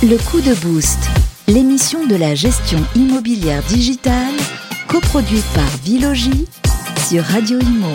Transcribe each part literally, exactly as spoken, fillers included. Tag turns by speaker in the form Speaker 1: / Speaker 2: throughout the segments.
Speaker 1: Le coup de boost, l'émission de la gestion immobilière digitale, coproduite par Vilogy sur Radio Imo.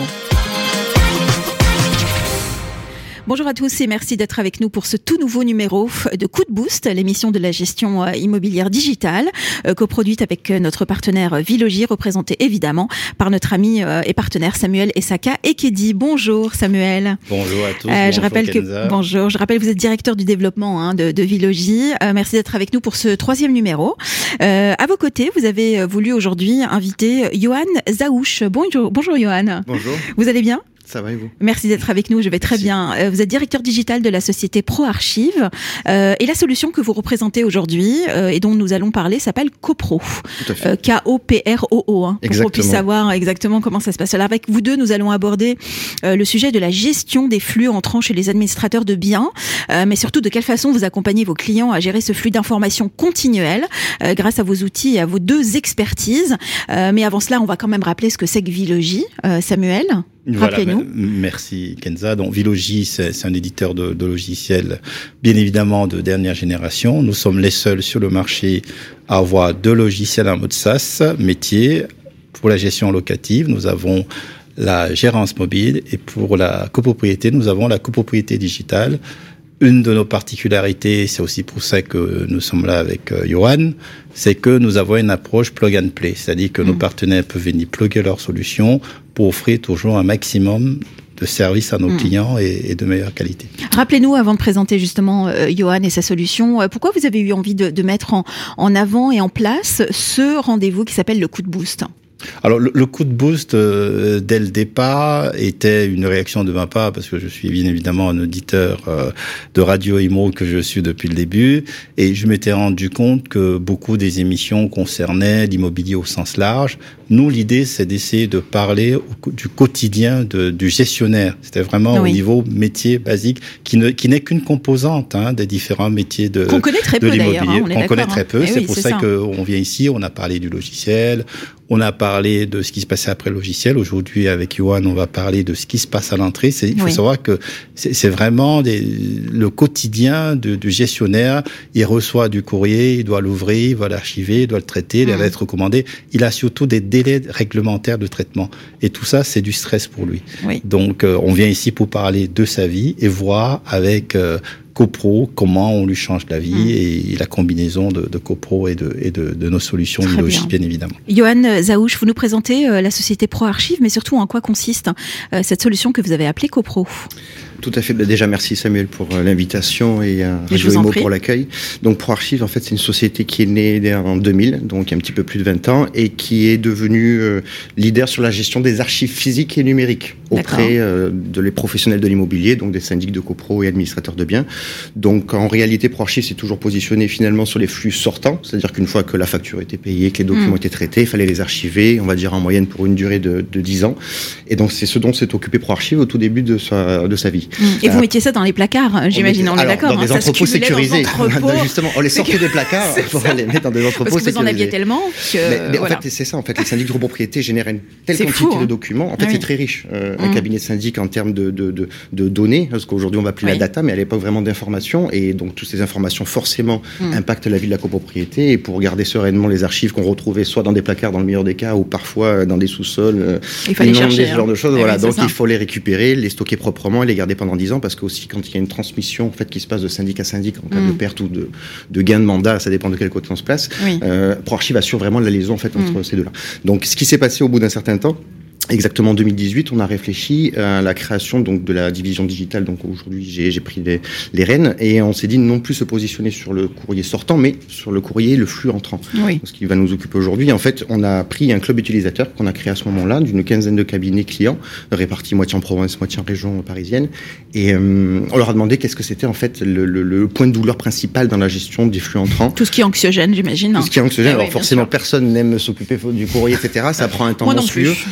Speaker 2: Bonjour à tous et merci d'être avec nous pour ce tout nouveau numéro de Coup de Boost, l'émission de la gestion immobilière digitale, euh, coproduite avec notre partenaire Vilogy, représentée évidemment par notre ami euh, et partenaire Samuel Essaka Ekedi. Bonjour Samuel.
Speaker 3: Bonjour à tous.
Speaker 2: Euh,
Speaker 3: bonjour
Speaker 2: je rappelle
Speaker 3: Kenza.
Speaker 2: que bonjour, je rappelle que vous êtes directeur du développement hein, de, de Vilogy. Euh, merci d'être avec nous pour ce troisième numéro. Euh, à vos côtés, vous avez voulu aujourd'hui inviter Johan Zaouch. Bonjour, bonjour Johan.
Speaker 3: Bonjour.
Speaker 2: Vous allez bien ?
Speaker 3: Ça va et vous ?
Speaker 2: Merci d'être avec nous, je vais très
Speaker 3: Merci.
Speaker 2: bien. Vous êtes directeur digital de la société ProArchive euh, et la solution que vous représentez aujourd'hui euh, et dont nous allons parler s'appelle CoPro.
Speaker 3: Tout à fait.
Speaker 2: Euh, K O P R O O, hein, pour qu'on puisse savoir exactement comment ça se passe. Alors avec vous deux, nous allons aborder euh, le sujet de la gestion des flux entrant chez les administrateurs de biens, euh, mais surtout de quelle façon vous accompagnez vos clients à gérer ce flux d'informations continuelles euh, grâce à vos outils et à vos deux expertises. Euh, mais avant cela, on va quand même rappeler ce que c'est que Vilogy. Euh, Samuel ?
Speaker 3: Voilà,
Speaker 2: Rappelez-nous.
Speaker 3: Merci Kenza. Donc Vilogy, c'est, c'est un éditeur de, de logiciels, bien évidemment de dernière génération. Nous sommes les seuls sur le marché à avoir deux logiciels en mode SaaS, métier. Pour la gestion locative, nous avons la gérance mobile et pour la copropriété, nous avons la copropriété digitale. Une de nos particularités, c'est aussi pour ça que nous sommes là avec euh, Johan, c'est que nous avons une approche plug and play, c'est-à-dire que mmh. nos partenaires peuvent venir plugger leurs solutions pour offrir toujours un maximum de services à nos mmh. clients et, et de meilleure qualité.
Speaker 2: Rappelez-nous, avant de présenter justement euh, Johan et sa solution, euh, pourquoi vous avez eu envie de, de mettre en, en avant et en place ce rendez-vous qui s'appelle le coup de boost ?
Speaker 3: Alors, le, le coup de boost, euh, dès le départ, était une réaction de ma part, parce que je suis bien évidemment un auditeur euh, de Radio Imo que je suis depuis le début, et je m'étais rendu compte que beaucoup des émissions concernaient l'immobilier au sens large. Nous, l'idée, c'est d'essayer de parler au, du quotidien de, du gestionnaire. C'était vraiment oui. au niveau métier basique, qui, ne, qui n'est qu'une composante hein, des différents métiers de,
Speaker 2: qu'on connaît très
Speaker 3: de
Speaker 2: peu,
Speaker 3: l'immobilier.
Speaker 2: D'ailleurs, hein, on
Speaker 3: qu'on connaît très
Speaker 2: hein.
Speaker 3: peu,
Speaker 2: Et
Speaker 3: c'est
Speaker 2: oui,
Speaker 3: pour
Speaker 2: c'est
Speaker 3: ça,
Speaker 2: ça
Speaker 3: qu'on vient ici, on a parlé du logiciel, on a parlé de ce qui se passait après le logiciel. Aujourd'hui, avec Johan, on va parler de ce qui se passe à l'entrée. C'est, il faut oui. savoir que c'est, c'est vraiment des, le quotidien de, du gestionnaire. Il reçoit du courrier, il doit l'ouvrir, il doit l'archiver, il doit le traiter, il mmh. va être recommandé. Il a surtout des délais réglementaires de traitement. Et tout ça, c'est du stress pour lui. Oui. Donc, euh, on vient ici pour parler de sa vie et voir avec euh, CoPro, comment on lui change la vie mmh. et la combinaison de, de CoPro et de, et de, de nos solutions Vilogy, bien. bien évidemment.
Speaker 2: Johan Zaouch, vous nous présentez euh, la société ProArchive, mais surtout en quoi consiste euh, cette solution que vous avez appelée CoPro ?
Speaker 4: Tout à fait. Déjà, merci Samuel pour l'invitation et euh, Radio Imo pour l'accueil. Donc, ProArchive, en fait, c'est une société qui est née en deux mille, donc il y a un petit peu plus de vingt ans, et qui est devenue euh, leader sur la gestion des archives physiques et numériques auprès euh, de les professionnels de l'immobilier, donc des syndics de copro et administrateurs de biens. Donc, en réalité, ProArchive s'est toujours positionné finalement sur les flux sortants, c'est-à-dire qu'une fois que la facture était payée, que les documents mmh. étaient traités, il fallait les archiver, on va dire en moyenne pour une durée de, de dix ans. Et donc, c'est ce dont s'est occupé ProArchive au tout début de sa, de sa vie.
Speaker 2: Et vous mettiez ça dans les placards, j'imagine, on, on est
Speaker 4: alors,
Speaker 2: d'accord.
Speaker 4: Dans des
Speaker 2: hein,
Speaker 4: entrepôts sécurisés.
Speaker 2: Entrepôts.
Speaker 4: Justement, on les sortait des placards pour les mettre dans des entrepôts
Speaker 2: Parce que
Speaker 4: sécurisés.
Speaker 2: vous en aviez tellement que...
Speaker 4: Mais, mais
Speaker 2: voilà.
Speaker 4: en fait, c'est ça. En fait, les syndics de copropriété génèrent une telle
Speaker 2: c'est
Speaker 4: quantité
Speaker 2: fou, hein.
Speaker 4: de documents. En fait,
Speaker 2: oui.
Speaker 4: c'est très riche. Euh, mmh. Un cabinet de syndic en termes de, de, de, de données, parce qu'aujourd'hui, on va plus oui. la data, mais à l'époque, vraiment d'informations. Et donc, toutes ces informations, forcément, mmh. impactent la vie de la copropriété. Et pour garder sereinement les archives qu'on retrouvait soit dans des placards, dans le meilleur des cas, ou parfois dans des sous-sols, euh,
Speaker 2: il fallait chercher.
Speaker 4: Ce genre de choses.
Speaker 2: Eh
Speaker 4: voilà.
Speaker 2: oui,
Speaker 4: donc, il faut les récupérer, les stocker proprement et les garder pendant dix ans, parce que aussi, quand il y a une transmission en fait, qui se passe de syndic à syndic en cas mmh. de perte ou de, de gain de mandat, ça dépend de quel côté on se place. Oui. Euh, ProArchive assure vraiment la liaison en fait, entre mmh. ces deux-là. Donc, ce qui s'est passé au bout d'un certain temps, exactement en deux mille dix-huit, on a réfléchi à la création donc de la division digitale. Donc aujourd'hui, j'ai, j'ai pris les, les rênes et on s'est dit non plus se positionner sur le courrier sortant, mais sur le courrier, le flux entrant. Oui. Ce qui va nous occuper aujourd'hui. En fait, on a pris un club utilisateur qu'on a créé à ce moment-là, d'une quinzaine de cabinets clients, répartis moitié en province, moitié en région parisienne. Et euh, on leur a demandé qu'est-ce que c'était en fait le, le, le point de douleur principal dans la gestion des flux entrants.
Speaker 2: Tout ce qui est anxiogène, j'imagine.
Speaker 4: Tout ce qui est anxiogène.
Speaker 2: Ah,
Speaker 4: Alors
Speaker 2: oui,
Speaker 4: forcément,
Speaker 2: sûr.
Speaker 4: personne n'aime s'occuper du courrier, et cetera. Ça prend un temps
Speaker 2: Moi non
Speaker 4: monstrueux.
Speaker 2: plus, je vous rassure.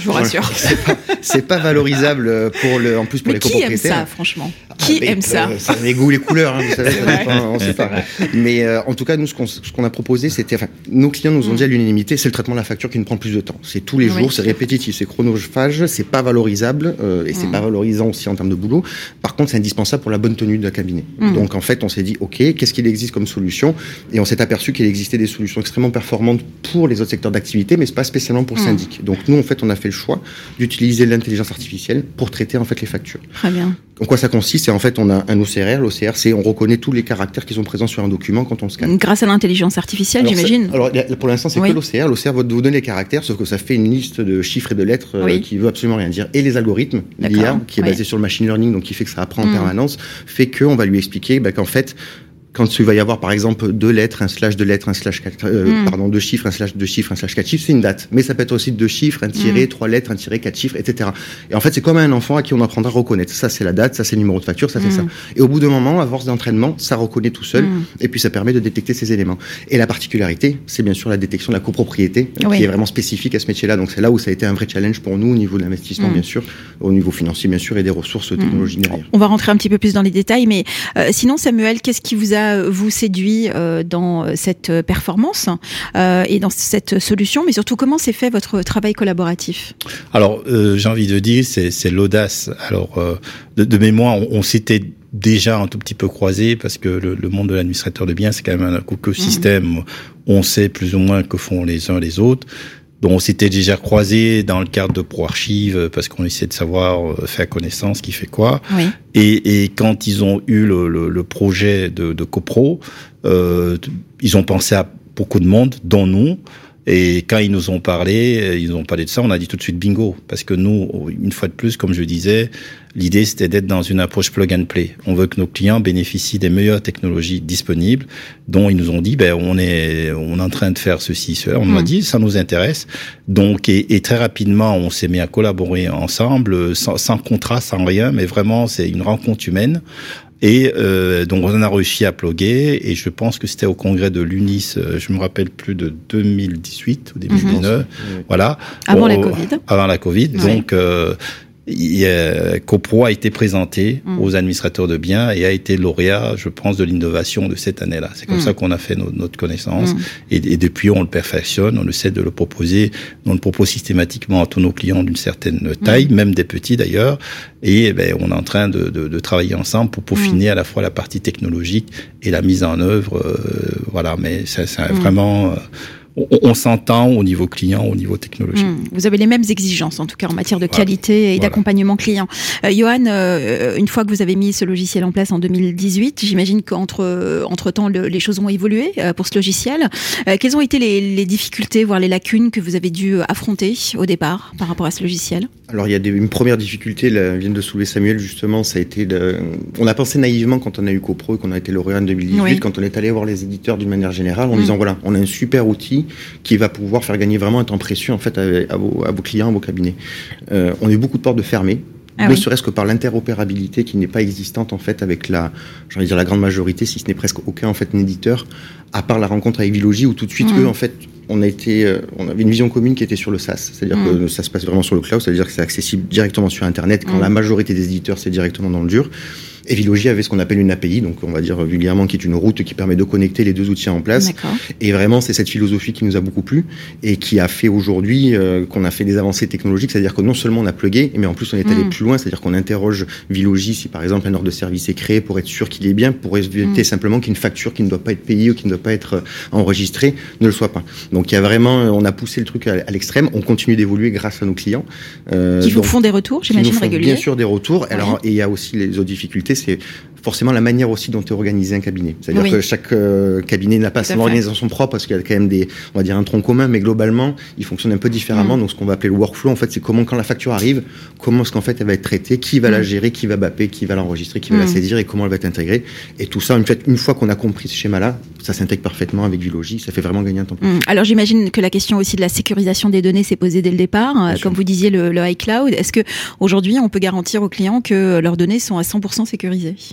Speaker 4: c'est pas, c'est pas valorisable pour le, en plus pour
Speaker 2: Mais
Speaker 4: les
Speaker 2: qui
Speaker 4: copropriétaires.
Speaker 2: Qui aime ça, franchement? Qui
Speaker 4: ah,
Speaker 2: aime ça?
Speaker 4: Ça les goûts, les couleurs, hein, vous savez, ça dépend, on sait pas. Mais euh, en tout cas, nous, ce qu'on, ce qu'on a proposé, c'était, enfin, nos clients nous ont dit à l'unanimité, c'est le traitement de la facture qui nous prend plus de temps. C'est tous les oui. jours, c'est répétitif, c'est chronophage, c'est pas valorisable euh, et c'est mmh. pas valorisant aussi en termes de boulot. Par contre, c'est indispensable pour la bonne tenue de cabinet. Mmh. Donc, en fait, on s'est dit, ok, qu'est-ce qu'il existe comme solution? Et on s'est aperçu qu'il existait des solutions extrêmement performantes pour les autres secteurs d'activité, mais pas spécialement pour le mmh. syndic. Donc, nous, en fait, on a fait le choix d'utiliser l'intelligence artificielle pour traiter en fait les factures.
Speaker 2: Très bien.
Speaker 4: En quoi ça consiste? C'est en fait, on a un O C R. L'O C R, c'est on reconnaît tous les caractères qui sont présents sur un document quand on le scanne.
Speaker 2: Grâce à l'intelligence artificielle,
Speaker 4: alors,
Speaker 2: j'imagine.
Speaker 4: Alors, pour l'instant, c'est oui. que l'O C R. L'O C R va vous donner les caractères, sauf que ça fait une liste de chiffres et de lettres oui. euh, qui veut absolument rien dire. Et les algorithmes, l'I A, qui est oui. basé sur le machine learning, donc qui fait que ça apprend mmh. en permanence, fait qu'on va lui expliquer bah, qu'en fait, quand il va y avoir par exemple deux lettres, un slash deux lettres, un slash quatre, euh, mm. pardon, deux chiffres, un slash deux chiffres, un slash quatre chiffres, c'est une date. Mais ça peut être aussi deux chiffres, un tiré, mm. trois lettres, un tiré, quatre chiffres, et cetera. Et en fait, c'est comme un enfant à qui on apprendra à reconnaître. Ça, c'est la date, ça, c'est le numéro de facture, ça, mm. c'est ça. Et au bout d'un moment, à force d'entraînement, ça reconnaît tout seul, mm. et puis ça permet de détecter ces éléments. Et la particularité, c'est bien sûr la détection de la copropriété, oui. qui est vraiment spécifique à ce métier-là. Donc c'est là où ça a été un vrai challenge pour nous au niveau de l'investissement, mm. bien sûr, au niveau financier, bien sûr, et des ressources technologiques derrière.
Speaker 2: On va rentrer un petit peu plus dans les détails, mais euh, sinon, Samuel, qu'est-ce qui vous a, vous, séduit dans cette performance euh, et dans cette solution, mais surtout comment s'est fait votre travail collaboratif?
Speaker 3: Alors, euh, j'ai envie de dire, c'est, c'est l'audace. Alors, euh, de, de mémoire, on, on s'était déjà un tout petit peu croisé parce que le, le monde de l'administrateur de biens, c'est quand même un écosystème mmh. où on sait plus ou moins que font les uns les autres. Donc on s'était déjà croisé dans le cadre de ProArchive parce qu'on essaie de savoir faire connaissance, qui fait quoi. Oui. Et, et quand ils ont eu le, le, le projet de, de CoPro, euh, ils ont pensé à beaucoup de monde, dont nous. Et quand ils nous ont parlé, ils nous ont parlé de ça, on a dit tout de suite bingo. Parce que nous, une fois de plus, comme je disais, l'idée c'était d'être dans une approche plug and play. On veut que nos clients bénéficient des meilleures technologies disponibles, dont ils nous ont dit, ben on est, on est en train de faire ceci, cela. On mmh. nous a dit, ça nous intéresse. Donc, et, et très rapidement, on s'est mis à collaborer ensemble, sans, sans contrat, sans rien, mais vraiment, c'est une rencontre humaine. Et euh, donc on a réussi à ploguer, et je pense que c'était au congrès de l'U N I S, euh, je me rappelle plus, de deux mille dix-huit ou deux mille dix-neuf, mmh. voilà.
Speaker 2: Avant
Speaker 3: on,
Speaker 2: la Covid.
Speaker 3: Avant la Covid, oui. donc euh, il, euh, CoPro a été présenté mmh. aux administrateurs de biens et a été lauréat, je pense, de l'innovation de cette année-là. C'est comme mmh. ça qu'on a fait no, notre connaissance, mmh. et, et depuis on le perfectionne, on essaie de le proposer, on le propose systématiquement à tous nos clients d'une certaine taille, mmh. même des petits d'ailleurs. Et ben, on est en train de, de, de travailler ensemble pour peaufiner mmh. à la fois la partie technologique et la mise en œuvre. Euh, voilà, mais c'est, c'est mmh. vraiment... Euh, on, on s'entend au niveau client, au niveau technologique. Mmh.
Speaker 2: Vous avez les mêmes exigences, en tout cas, en matière de voilà. qualité et voilà. d'accompagnement client. Euh, Johan, euh, une fois que vous avez mis ce logiciel en place en deux mille dix-huit, j'imagine qu'entre entre temps, le, les choses ont évolué euh, pour ce logiciel. Euh, quelles ont été les, les difficultés, voire les lacunes que vous avez dû affronter au départ par rapport à ce logiciel?
Speaker 4: Alors, il y a des, une première difficulté, là, vient de soulever Samuel, justement, ça a été de... On a pensé naïvement quand on a eu CoPro et qu'on a été lauréat en deux mille dix-huit, oui. quand on est allé voir les éditeurs d'une manière générale, en mmh. disant, voilà, on a un super outil qui va pouvoir faire gagner vraiment un temps précieux, en fait, à, à, vos, à vos clients, à vos cabinets. Euh, on a eu beaucoup de portes de fermées. Ah ne oui. serait-ce que par l'interopérabilité qui n'est pas existante, en fait, avec la, j'ai envie de dire, la grande majorité, si ce n'est presque aucun, en fait, éditeur, à part la rencontre avec Vilogy, où tout de suite, mmh. eux, en fait, on a été, euh, on avait une vision commune qui était sur le SaaS. C'est-à-dire mmh. que ça se passe vraiment sur le cloud, c'est-à-dire que c'est accessible directement sur Internet, quand mmh. la majorité des éditeurs, c'est directement dans le dur. Et Vilogy avait ce qu'on appelle une A P I, donc on va dire vulgairement qui est une route qui permet de connecter les deux outils en place. D'accord. Et vraiment, c'est cette philosophie qui nous a beaucoup plu et qui a fait aujourd'hui euh, qu'on a fait des avancées technologiques, c'est-à-dire que non seulement on a plugué, mais en plus on est allé mmh. plus loin, c'est-à-dire qu'on interroge Vilogy si par exemple un ordre de service est créé pour être sûr qu'il est bien, pour éviter mmh. simplement qu'une facture qui ne doit pas être payée ou qui ne doit pas être enregistrée ne le soit pas. Donc il y a vraiment, on a poussé le truc à, à l'extrême, on continue d'évoluer grâce à nos clients.
Speaker 2: Euh, qui vous donc, font des retours, j'imagine, réguliers.
Speaker 4: Bien sûr des retours. Ouais. Alors, et il y a aussi les autres difficultés, c'est forcément la manière aussi dont est organisé un cabinet. C'est-à-dire oui. que chaque euh, cabinet n'a pas son organisation propre parce qu'il y a quand même des, on va dire un tronc commun, mais globalement, il fonctionne un peu différemment. Mmh. Donc, ce qu'on va appeler le workflow, en fait, c'est comment, quand la facture arrive, comment est-ce qu'en fait elle va être traitée, qui va mmh. la gérer, qui va bapper, qui va l'enregistrer, qui va mmh. la saisir et comment elle va être intégrée. Et tout ça, en fait, une fois qu'on a compris ce schéma-là, ça s'intègre parfaitement avec Vilogy. Ça fait vraiment gagner un temps.
Speaker 2: Mmh. Alors, j'imagine que la question aussi de la sécurisation des données s'est posée dès le départ. Bien Comme sûr. Vous disiez, le, le iCloud. Est-ce que aujourd'hui, on peut garantir aux clients que leurs données sont à cent pour cent sécurisées?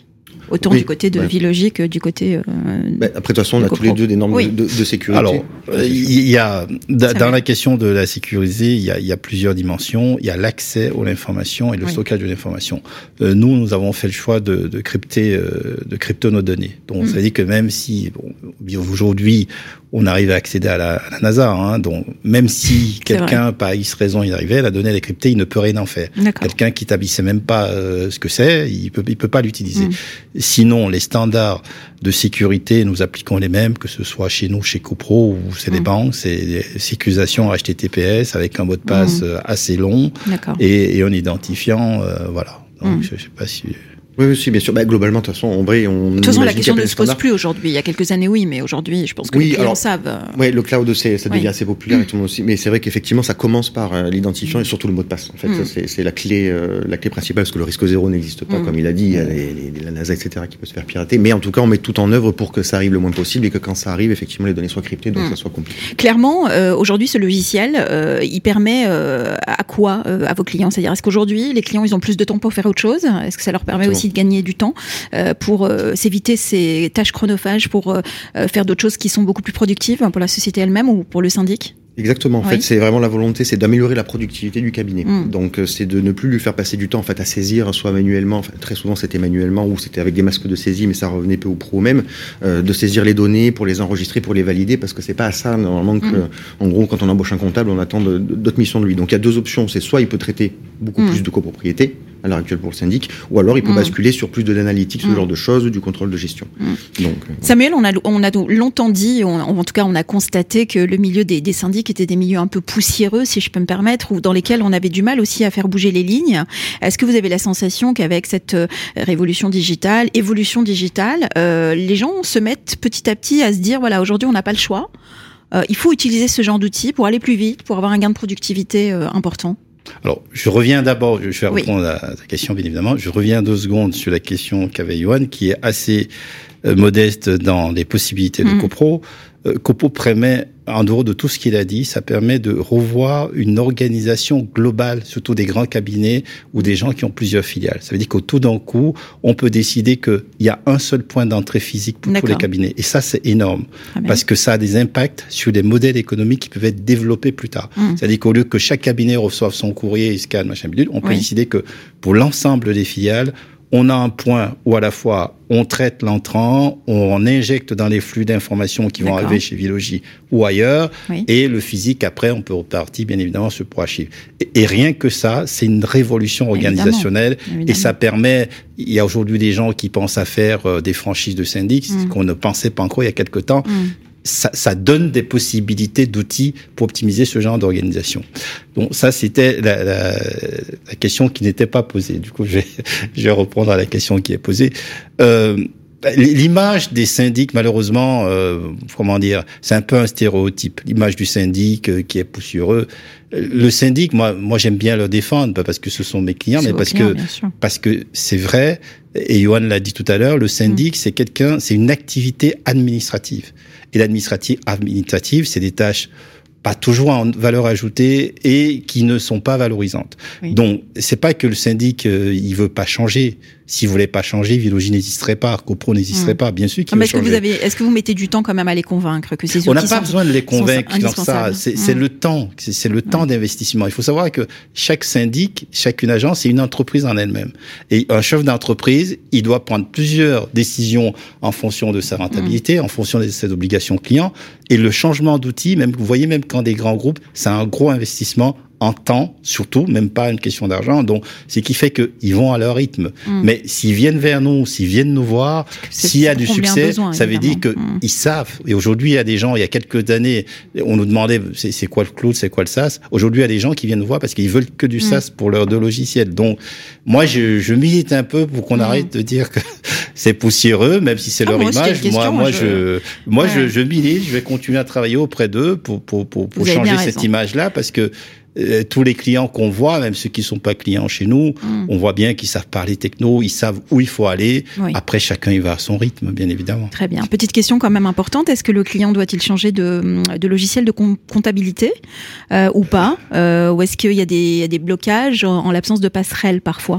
Speaker 2: autant oui, du côté de ouais. Vilogy que du côté. Euh,
Speaker 4: bah, après, de toute façon, on a tous les deux des normes oui. de, de sécurité.
Speaker 3: Alors, il y a dans vrai. la question de la sécurité, il y a, il y a plusieurs dimensions. Il y a l'accès à l'information et le oui. stockage de l'information. Euh, nous, nous avons fait le choix de, de crypter, euh, de crypter nos données. Donc, mm. ça veut dire que même si bon, aujourd'hui on arrive à accéder à la, à la NASA, hein, donc même si quelqu'un par X raison y arrivait, la donnée elle est cryptée, il ne peut rien en faire. Quelqu'un qui ne même pas euh, ce que c'est, il peut il peut pas l'utiliser. Mm. Sinon, les standards de sécurité, nous appliquons les mêmes, que ce soit chez nous, chez Copro, ou c'est des mm. banques, c'est des sécurisations H T T P S avec un mot de passe mm. assez long et, et en identifiant, euh, voilà. Donc, mm. je, je sais pas si.
Speaker 4: Oui, oui, si, bien sûr. Bah, globalement, de toute façon, en vrai, on.
Speaker 2: De toute façon, la question ne se pose plus aujourd'hui. Il y a quelques années, oui, mais aujourd'hui, je pense que oui, les clients alors, savent. Euh...
Speaker 4: Oui, le cloud, c'est, ça devient oui. assez populaire mmh. et tout le monde aussi. Mais c'est vrai qu'effectivement, ça commence par euh, l'identifiant mmh. et surtout le mot de passe. En fait, mmh. ça, c'est, c'est la clé, euh, la clé principale, parce que le risque zéro n'existe pas, mmh. comme il a dit. Il y a les, les, la NASA, et cetera, qui peut se faire pirater. Mais en tout cas, on met tout en œuvre pour que ça arrive le moins possible et que quand ça arrive, effectivement, les données soient cryptées, donc mmh. ça soit compliqué.
Speaker 2: Clairement, euh, aujourd'hui, ce logiciel, euh, il permet euh, à quoi euh, à vos clients? C'est-à-dire, est-ce qu'aujourd'hui, les clients, ils ont plus de temps pour faire autre chose? Est-ce que ça leur permet Exactement. aussi de gagner du temps? Euh, pour euh, s'éviter ces tâches chronophages, pour euh, faire d'autres choses qui sont beaucoup plus productives pour la société elle-même ou pour le syndic?
Speaker 4: Exactement. En oui. fait, c'est vraiment la volonté, c'est d'améliorer la productivité du cabinet. Mmh. Donc, c'est de ne plus lui faire passer du temps, en fait, à saisir, soit manuellement, enfin, très souvent c'était manuellement ou c'était avec des masques de saisie, mais ça revenait peu ou prou au même, euh, de saisir les données pour les enregistrer, pour les valider, parce que c'est pas à ça, normalement, que, mmh. en gros, quand on embauche un comptable, on attend de, de, d'autres missions de lui. Donc, il y a deux options. C'est soit il peut traiter beaucoup mmh. plus de copropriété, à l'heure actuelle pour le syndic, ou alors il peut mmh. basculer sur plus de l'analytique, ce mmh. genre de choses, du contrôle de gestion.
Speaker 2: Mmh. Donc, euh, Samuel, on a, on a longtemps dit, on, en tout cas on a constaté que le milieu des, des syndics était des milieux un peu poussiéreux, si je peux me permettre, ou dans lesquels on avait du mal aussi à faire bouger les lignes. Est-ce que vous avez la sensation qu'avec cette euh, révolution digitale, évolution digitale, euh, les gens se mettent petit à petit à se dire, voilà, aujourd'hui on n'a pas le choix, euh, il faut utiliser ce genre d'outils pour aller plus vite, pour avoir un gain de productivité euh, important?
Speaker 3: Alors, je reviens d'abord, je vais répondre oui. à ta question, bien évidemment. Je reviens deux secondes sur la question qu'avait Yoann, qui est assez euh, modeste dans les possibilités mmh. de Copro. Euh, Copro permet, en dehors de tout ce qu'il a dit, ça permet de revoir une organisation globale, surtout des grands cabinets ou des gens qui ont plusieurs filiales. Ça veut dire qu'au tout d'un coup, on peut décider qu'il y a un seul point d'entrée physique pour D'accord. tous les cabinets. Et ça, c'est énorme. Parce que ça a des impacts sur des modèles économiques qui peuvent être développés plus tard. Mmh. C'est-à-dire qu'au lieu que chaque cabinet reçoive son courrier, il scanne, machin, bidule, on peut oui. décider que pour l'ensemble des filiales, on a un point où à la fois on traite l'entrant, on injecte dans les flux d'informations qui D'accord. vont arriver chez Vilogy ou ailleurs, oui. et le physique, après, on peut repartir, bien évidemment, sur ProArchive. Et, et rien que ça, c'est une révolution organisationnelle, évidemment. Évidemment. Et ça permet, il y a aujourd'hui des gens qui pensent à faire euh, des franchises de syndic, mmh. qu'on ne pensait pas encore il y a quelque temps. Mmh. Ça, ça donne des possibilités d'outils pour optimiser ce genre d'organisation. Donc ça, c'était la, la, la question qui n'était pas posée. Du coup, je vais, je vais reprendre à la question qui est posée. Euh, L'image des syndics, malheureusement, euh, comment dire, c'est un peu un stéréotype. L'image du syndic euh, qui est poussiéreux. Le syndic, moi, moi, j'aime bien le défendre, pas parce que ce sont mes clients, c'est mais parce clients, que parce que c'est vrai. Et Yoann l'a dit tout à l'heure, le syndic, mmh. c'est quelqu'un, c'est une activité administrative. Et l'administrative, administrative, c'est des tâches pas toujours en valeur ajoutée et qui ne sont pas valorisantes. Oui. Donc, c'est pas que le syndic, euh, il veut pas changer. S'il voulait pas changer, Vilogy n'existerait pas, Copro n'existerait mmh. pas. Bien sûr qu'il veut
Speaker 2: est-ce
Speaker 3: changer.
Speaker 2: Que vous avez, est-ce que vous mettez du temps quand même à les convaincre que ces outils
Speaker 3: On n'a pas
Speaker 2: sont,
Speaker 3: besoin de les convaincre dans ça. C'est, mmh. c'est le temps. C'est, c'est le mmh. temps d'investissement. Il faut savoir que chaque syndic, chacune agence, c'est une entreprise en elle-même. Et un chef d'entreprise, il doit prendre plusieurs décisions en fonction de sa rentabilité, mmh. en fonction de ses obligations clients. Et le changement d'outils, même, vous voyez, même quand des grands groupes, c'est un gros investissement en temps, surtout, même pas une question d'argent. Donc, c'est qui fait qu'ils vont à leur rythme. Mmh. Mais s'ils viennent vers nous, s'ils viennent nous voir, c'est, s'il y a du succès, besoin, ça veut dire qu'ils mmh. savent. Et aujourd'hui, il y a des gens, il y a quelques années, on nous demandait, c'est, c'est quoi le cloud, c'est quoi le SaaS? Aujourd'hui, il y a des gens qui viennent nous voir parce qu'ils veulent que du mmh. SaaS pour leurs deux logiciels. Donc, moi, je, je milite un peu pour qu'on mmh. arrête de dire que c'est poussiéreux, même si c'est ah, leur moi image. Question, moi, moi, je, je moi, ouais. je, je milite, je vais continuer à travailler auprès d'eux pour, pour, pour, pour changer cette image-là parce que Euh, tous les clients qu'on voit, même ceux qui sont pas clients chez nous, mmh. on voit bien qu'ils savent parler techno, ils savent où il faut aller. Oui. Après, chacun il va à son rythme, bien évidemment.
Speaker 2: Très bien. Petite question quand même importante. Est-ce que le client doit-il changer de, de logiciel de comptabilité euh, ou pas euh, ou est-ce qu'il y a des, y a des blocages en, en l'absence de passerelle parfois?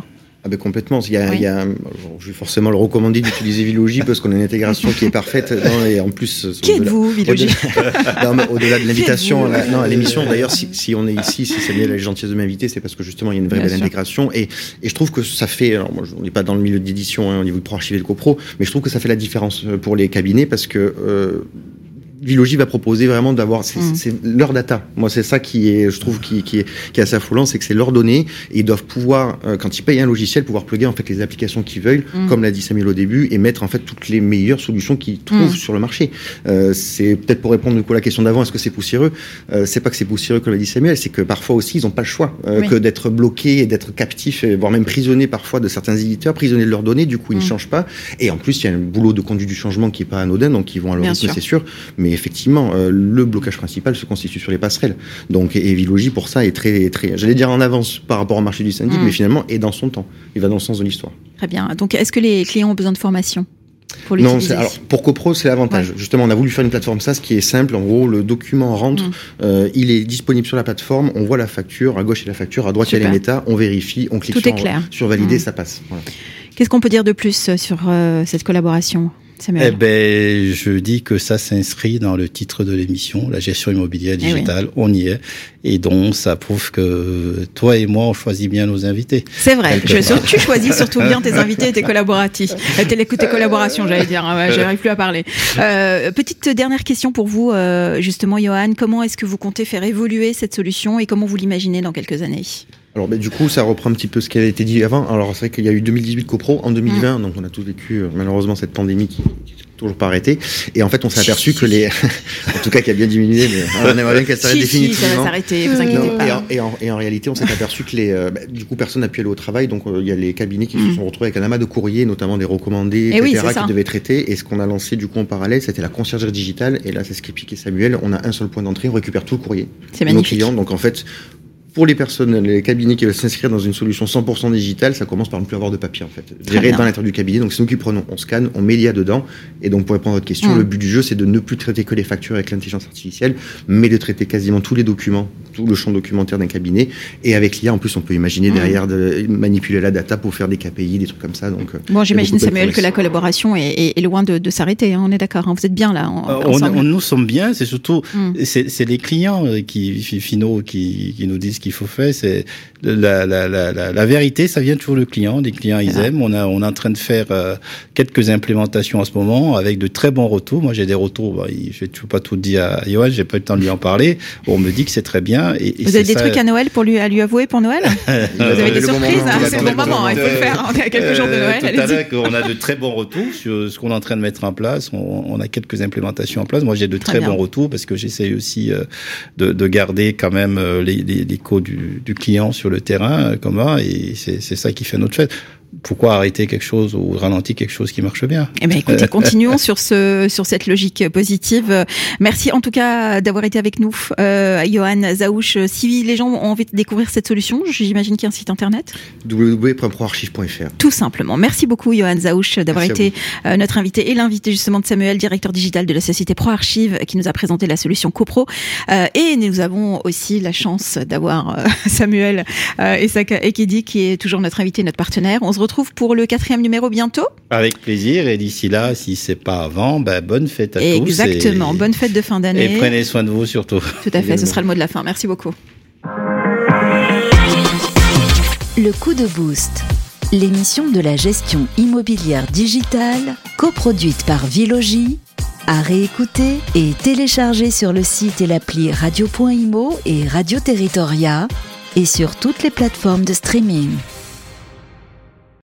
Speaker 4: Ah ben complètement. Il y a, oui. il y a, je vais forcément le recommander d'utiliser Vilogy parce qu'on a une intégration qui est parfaite. Non, et en plus,
Speaker 2: qui êtes-vous, Vilogy?
Speaker 4: Au-delà, au-delà de l'invitation, à, non, à l'émission. D'ailleurs, si, si on est ici, si Samuel a la gentillesse de m'inviter, c'est parce que justement il y a une vraie Bien belle sûr. intégration. Et, et je trouve que ça fait. Alors moi, on n'est pas dans le milieu d'édition hein, au niveau de ProArchive et de CoPro, mais je trouve que ça fait la différence pour les cabinets parce que. Euh, Vilogy va proposer vraiment d'avoir c'est, mmh. c'est leur data. Moi, c'est ça qui est, je trouve, qui, qui est, qui est assez affolant, c'est que c'est leurs données et ils doivent pouvoir, euh, quand ils payent un logiciel, pouvoir plugger en fait les applications qu'ils veulent, mmh. comme l'a dit Samuel au début, et mettre en fait toutes les meilleures solutions qu'ils trouvent mmh. sur le marché. Euh, c'est peut-être pour répondre du coup à la question d'avant, est-ce que c'est poussiéreux euh, C'est pas que c'est poussiéreux comme l'a dit Samuel, c'est que parfois aussi ils n'ont pas le choix euh, oui. que d'être bloqués et d'être captifs, voire même prisonniers parfois de certains éditeurs, prisonniers de leurs données. Du coup, ils mmh. ne changent pas. Et en plus, il y a un boulot de conduite du changement qui est pas anodin, donc ils vont à leur rythme, c'est sûr. Mais effectivement. Euh, le blocage principal se constitue sur les passerelles. Donc, et Vilogy, pour ça, est très, très, j'allais dire en avance par rapport au marché du syndic, mmh. mais finalement, est dans son temps. Il va dans le sens de l'histoire.
Speaker 2: Très bien. Donc, est-ce que les clients ont besoin de formation pour
Speaker 4: l'utiliser? Non, c'est, alors, pour CoPro, c'est l'avantage. Ouais. Justement, on a voulu faire une plateforme SaaS qui est simple. En gros, le document rentre, mmh. euh, il est disponible sur la plateforme, on voit la facture, à gauche il y a la facture, à droite il y a les méta, on vérifie, on clique
Speaker 2: Tout
Speaker 4: sur,
Speaker 2: est clair.
Speaker 4: sur valider, mmh. ça passe.
Speaker 2: Voilà. Qu'est-ce qu'on peut dire de plus sur euh, cette collaboration?
Speaker 3: Samuel. Eh ben, je dis que ça s'inscrit dans le titre de l'émission, la gestion immobilière digitale. Eh oui. On y est. Et donc, ça prouve que toi et moi, on choisit bien nos invités.
Speaker 2: C'est vrai. Je, sur, tu choisis surtout bien tes invités et tes collaboratifs. Tes, tes collaborations, j'allais dire. Ouais, j'arrive plus à parler. Euh, petite dernière question pour vous, euh, justement, Johan. Comment est-ce que vous comptez faire évoluer cette solution et comment vous l'imaginez dans quelques années?
Speaker 4: Alors, ben, du coup, ça reprend un petit peu ce qui avait été dit avant. Alors, c'est vrai qu'il y a eu deux mille dix-huit CoPro en deux mille vingt, mmh. donc on a tous vécu, euh, malheureusement, cette pandémie qui, qui n'est toujours pas arrêtée. Et en fait, on s'est aperçu que les, en tout cas, qui a bien diminué, mais on aimerait bien qu'elle s'arrête
Speaker 2: si,
Speaker 4: définitivement.
Speaker 2: Si, ça va s'arrêter, vous inquiétez
Speaker 4: non,
Speaker 2: pas.
Speaker 4: Et en, et, en, et en réalité, on s'est aperçu que les, euh, bah, du coup, personne n'a pu aller au travail, donc il euh, y a les cabinets qui mmh. se sont retrouvés avec un amas de courriers, notamment des recommandés, et et cetera, oui, qui devaient traiter. Et ce qu'on a lancé, du coup, en parallèle, c'était la conciergerie digitale. Et là, c'est ce qu'expliquait Samuel. On a un seul point d'entrée, on récupère tout le courrier.
Speaker 2: C'est magnifique.
Speaker 4: Nos clients, donc en fait, pour les personnes, les cabinets qui veulent s'inscrire dans une solution cent pour cent digitale, ça commence par ne plus avoir de papier, en fait. Gérer dans l'intérieur du cabinet. Donc, c'est nous qui prenons, on scanne, on met l'I A dedans. Et donc, pour répondre à votre question, mmh. le but du jeu, c'est de ne plus traiter que les factures avec l'intelligence artificielle, mais de traiter quasiment tous les documents, tout le champ documentaire d'un cabinet. Et avec l'I A, en plus, on peut imaginer mmh. derrière de manipuler la data pour faire des K P I, des trucs comme ça. Donc,
Speaker 2: bon, j'imagine, Samuel, que la collaboration est, est, est loin de, de s'arrêter. Hein, on est d'accord. Hein, vous êtes bien là. En,
Speaker 3: euh, on, on, nous sommes bien. C'est surtout, mmh. c'est, c'est les clients qui, finaux qui, qui nous disent ce qu'il faut faire. C'est La, la, la, la, la vérité, ça vient toujours du client. Les clients, ils aiment. On, a, on est en train de faire euh, quelques implémentations en ce moment avec de très bons retours. Moi, j'ai des retours. Bah, je ne peux pas tout dire à Johan, j'ai pas eu le temps de lui en parler. On me dit que c'est très bien. Et, et
Speaker 2: vous avez des
Speaker 3: ça...
Speaker 2: trucs à Noël pour lui, à lui avouer pour Noël? Vous avez des surprises, hein, c'est le bon moment. Il faut le faire. On est à quelques jours de Noël.
Speaker 3: Tout à l'heure, qu'on a de très bons retours sur ce qu'on est en train de mettre en place. On, on a quelques implémentations en place. Moi, j'ai de très, très bons retours parce que j'essaie aussi euh, de, de garder quand même les, les, les codes du, du client sur le terrain, comment, et c'est, c'est ça qui fait notre fête. Pourquoi arrêter quelque chose ou ralentir quelque chose qui marche bien?
Speaker 2: Eh ben, écoutez, continuons sur ce, sur cette logique positive. Merci en tout cas d'avoir été avec nous, euh, Johan Zaouch. Si les gens ont envie de découvrir cette solution, j'imagine qu'il y a un site internet.
Speaker 4: w w w point proarchive point f r.
Speaker 2: Tout simplement. Merci beaucoup, Johan Zaouch, d'avoir Merci été euh, notre invité et l'invité justement de Samuel, directeur digital de la société ProArchive, qui nous a présenté la solution CoPro. Euh, et nous avons aussi la chance d'avoir euh, Samuel euh, Essaka Ekedi, qui est toujours notre invité, notre partenaire. On se retrouve pour le quatrième numéro bientôt.
Speaker 3: Avec plaisir. Et d'ici là, si c'est pas avant, bah, bonne fête à
Speaker 2: Exactement.
Speaker 3: tous.
Speaker 2: Exactement. Bonne fête de fin d'année.
Speaker 3: Et prenez soin de vous surtout.
Speaker 2: Tout à fait. Ce sera le mot de la fin. Merci beaucoup.
Speaker 1: Le coup de boost. L'émission de la gestion immobilière digitale, coproduite par Vilogy, à réécouter et télécharger sur le site et l'appli radio point imo et Radio Territoria et sur toutes les plateformes de streaming.